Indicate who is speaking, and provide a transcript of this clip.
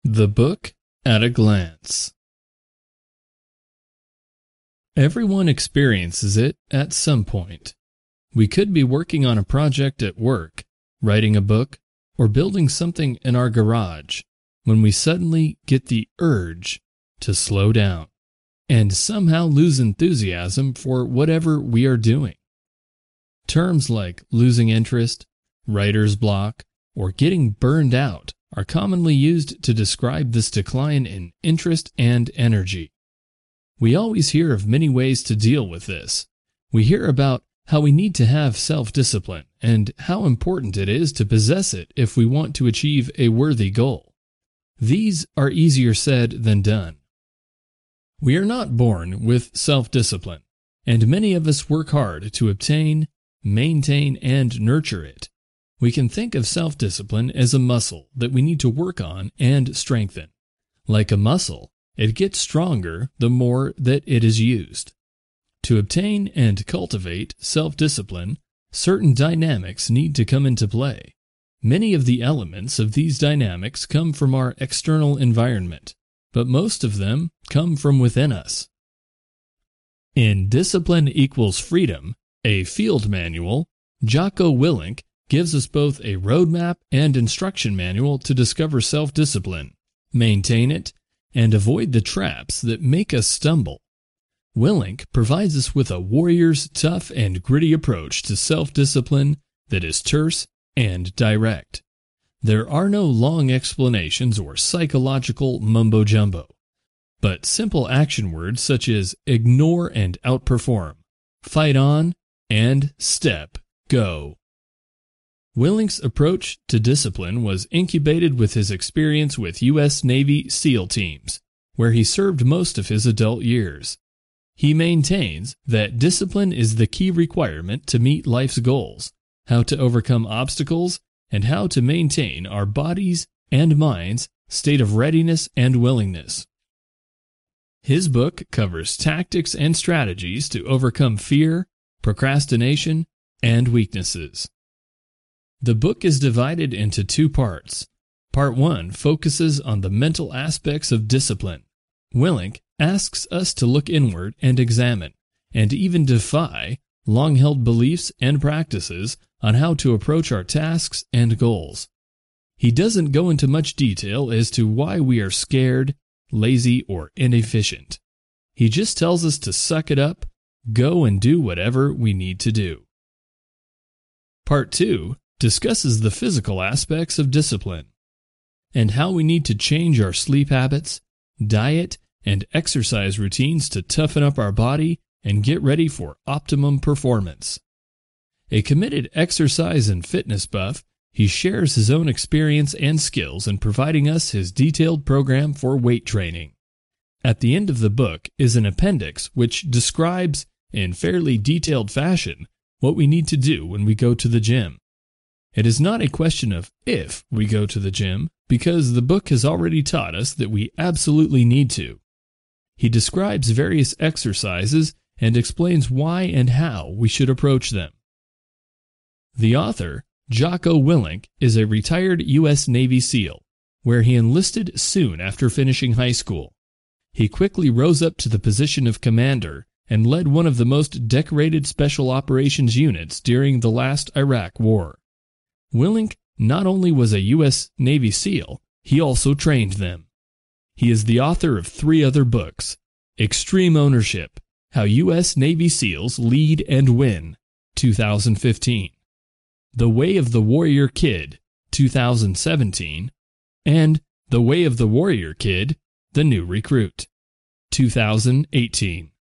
Speaker 1: The Book at a Glance. Everyone experiences it at some point. We could be working on a project at work, writing a book, or building something in our garage, when we suddenly get the urge to slow down and somehow lose enthusiasm for whatever we are doing. Terms like losing interest, writer's block, or getting burned out are commonly used to describe this decline in interest and energy. We always hear of many ways to deal with this. We hear about how we need to have self-discipline and how important it is to possess it if we want to achieve a worthy goal. These are easier said than done. We are not born with self-discipline, and many of us work hard to obtain, maintain, and nurture it. We can think of self-discipline as a muscle that we need to work on and strengthen. Like a muscle, it gets stronger the more that it is used. To obtain and cultivate self-discipline, certain dynamics need to come into play. Many of the elements of these dynamics come from our external environment, but most of them come from within us. In Discipline Equals Freedom, a field manual, Jocko Willink gives us both a roadmap and instruction manual to discover self-discipline, maintain it, and avoid the traps that make us stumble. Willink provides us with a warrior's tough and gritty approach to self-discipline that is terse and direct. There are no long explanations or psychological mumbo-jumbo, but simple action words such as ignore and outperform, fight on, and step, go. Willink's approach to discipline was incubated with his experience with U.S. Navy SEAL teams, where he served most of his adult years. He maintains that discipline is the key requirement to meet life's goals, how to overcome obstacles, and how to maintain our bodies' and minds' state of readiness and willingness. His book covers tactics and strategies to overcome fear, procrastination, and weaknesses. The book is divided into two parts. Part 1 focuses on the mental aspects of discipline. Willink asks us to look inward and examine, and even defy, long-held beliefs and practices on how to approach our tasks and goals. He doesn't go into much detail as to why we are scared, lazy, or inefficient. He just tells us to suck it up, go and do whatever we need to do. Part 2 discusses the physical aspects of discipline and how we need to change our sleep habits, diet, and exercise routines to toughen up our body and get ready for optimum performance. A committed exercise and fitness buff, he shares his own experience and skills in providing us his detailed program for weight training. At the end of the book is an appendix which describes, in fairly detailed fashion, what we need to do when we go to the gym. It is not a question of if we go to the gym, because the book has already taught us that we absolutely need to. He describes various exercises and explains why and how we should approach them. The author, Jocko Willink, is a retired U.S. Navy SEAL, where he enlisted soon after finishing high school. He quickly rose up to the position of commander and led one of the most decorated special operations units during the last Iraq War. Willink not only was a U.S. Navy SEAL, he also trained them. He is the author of 3 other books: Extreme Ownership, How U.S. Navy SEALs Lead and Win, 2015, The Way of the Warrior Kid, 2017, and The Way of the Warrior Kid, The New Recruit, 2018.